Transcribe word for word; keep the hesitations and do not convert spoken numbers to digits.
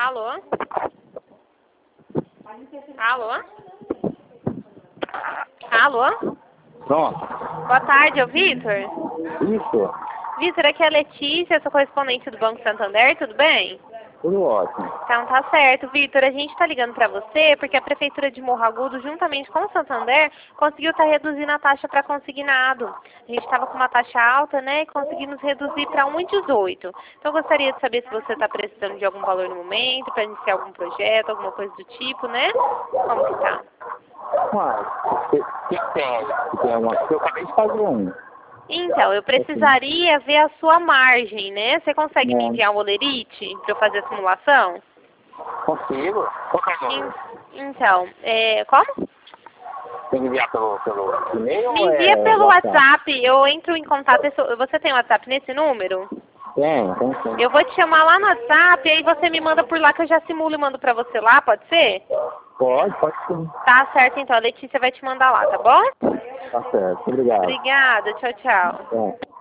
Alô? Alô? Alô? Pronto. Boa tarde, é o Vitor? Isso. Vitor, aqui é a Letícia, sou correspondente do Banco Santander, tudo bem? Tudo ótimo. Então tá certo, Vitor. A gente está ligando para você porque a Prefeitura de Morro Agudo, juntamente com o Santander, conseguiu estar reduzindo a taxa para consignado. A gente estava com uma taxa alta, né, e conseguimos reduzir para um vírgula dezoito. Então eu gostaria de saber se você está precisando de algum valor no momento, para iniciar algum projeto, alguma coisa do tipo, né? Como que tá? Mas, o que, que tem? Que tem alguma coisa? Eu acabei de fazer um. Então, eu precisaria ver a sua margem, né? Você consegue me Não. enviar um Olerite para eu fazer a simulação? Consigo? Qual que é o número? En- Então, é, como? Tem que enviar pelo, pelo e-mail Me ou envia é pelo WhatsApp? WhatsApp, eu entro em contato. Você tem WhatsApp nesse número? Tem, tem sim. Eu vou te chamar lá no WhatsApp, aí você me manda por lá que eu já simulo e mando pra você lá, pode ser? Pode, pode sim. Tá certo então, a Letícia vai te mandar lá, tá bom? Tá certo. Obrigado. Obrigada, tchau, tchau. É.